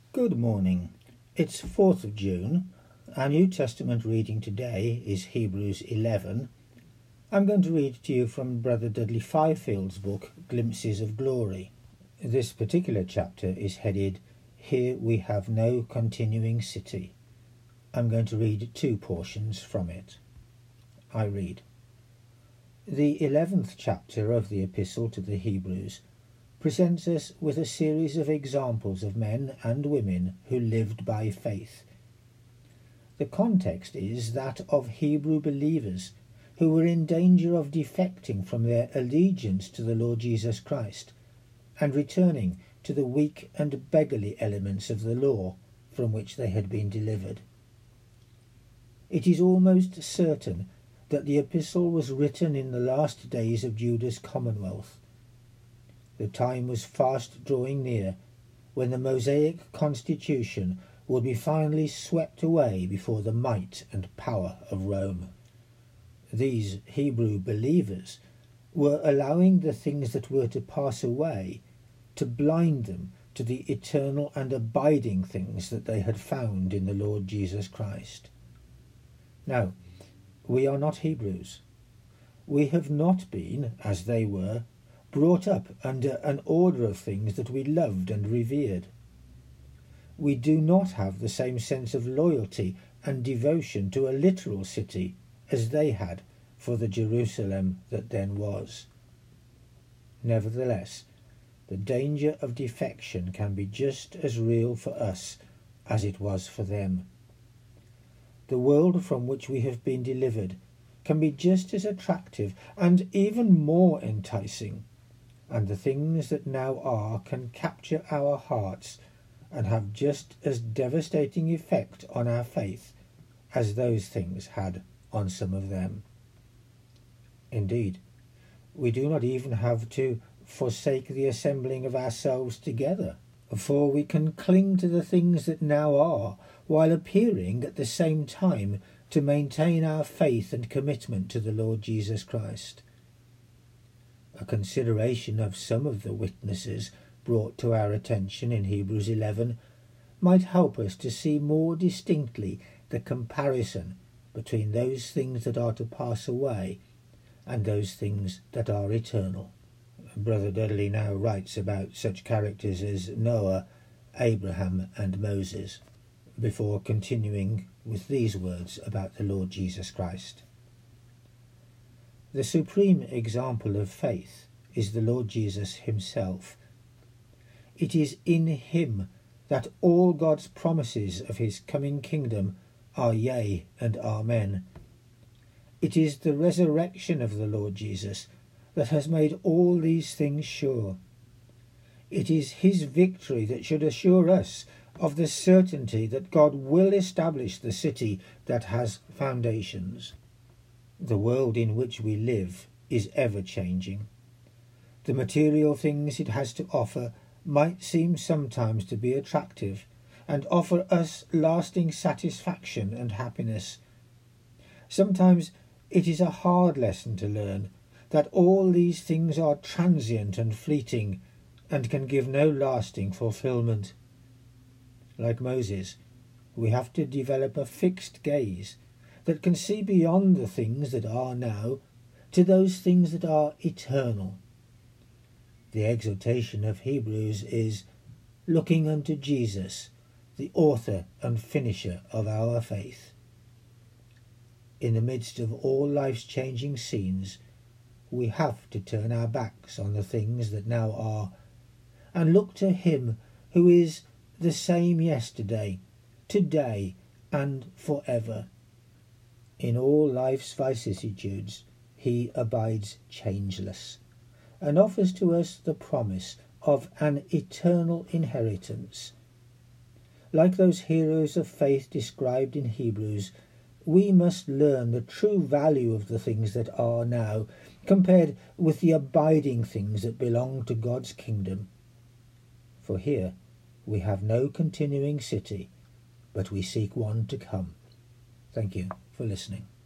Good morning. It's 4th of June. Our New Testament reading today is Hebrews 11. I'm going to read to you from Brother Dudley Fifield's book, Glimpses of Glory. This particular chapter is headed, Here We Have No Continuing City. I'm going to read two portions from it. I read. The 11th chapter of the Epistle to the Hebrews presents us with a series of examples of men and women who lived by faith. The context is that of Hebrew believers who were in danger of defecting from their allegiance to the Lord Jesus Christ and returning to the weak and beggarly elements of the law from which they had been delivered. It is almost certain that the epistle was written in the last days of Judah's commonwealth. The time was fast drawing near when the Mosaic constitution would be finally swept away before the might and power of Rome. These Hebrew believers were allowing the things that were to pass away to blind them to the eternal and abiding things that they had found in the Lord Jesus Christ. Now, we are not Hebrews. We have not been, as they were, brought up under an order of things that we loved and revered. We do not have the same sense of loyalty and devotion to a literal city as they had for the Jerusalem that then was. Nevertheless, the danger of defection can be just as real for us as it was for them. The world from which we have been delivered can be just as attractive and even more enticing, and the things that now are can capture our hearts and have just as devastating effect on our faith as those things had on some of them. Indeed, we do not even have to forsake the assembling of ourselves together, for we can cling to the things that now are, while appearing at the same time to maintain our faith and commitment to the Lord Jesus Christ. A consideration of some of the witnesses brought to our attention in Hebrews 11 might help us to see more distinctly the comparison between those things that are to pass away and those things that are eternal. Brother Dudley now writes about such characters as Noah, Abraham and Moses, before continuing with these words about the Lord Jesus Christ. The supreme example of faith is the Lord Jesus himself. It is in him that all God's promises of his coming kingdom are yea and amen. It is the resurrection of the Lord Jesus that has made all these things sure. It is his victory that should assure us of the certainty that God will establish the city that has foundations. The world in which we live is ever-changing. The material things it has to offer might seem sometimes to be attractive and offer us lasting satisfaction and happiness. Sometimes it is a hard lesson to learn that all these things are transient and fleeting and can give no lasting fulfilment. Like Moses, we have to develop a fixed gaze that can see beyond the things that are now to those things that are eternal. The exhortation of Hebrews is, looking unto Jesus, the author and finisher of our faith. In the midst of all life's changing scenes, we have to turn our backs on the things that now are, and look to him who is the same yesterday, today, and forever. In all life's vicissitudes, he abides changeless, and offers to us the promise of an eternal inheritance. Like those heroes of faith described in Hebrews, we must learn the true value of the things that are now, compared with the abiding things that belong to God's kingdom. For here we have no continuing city, but we seek one to come. Thank you for listening.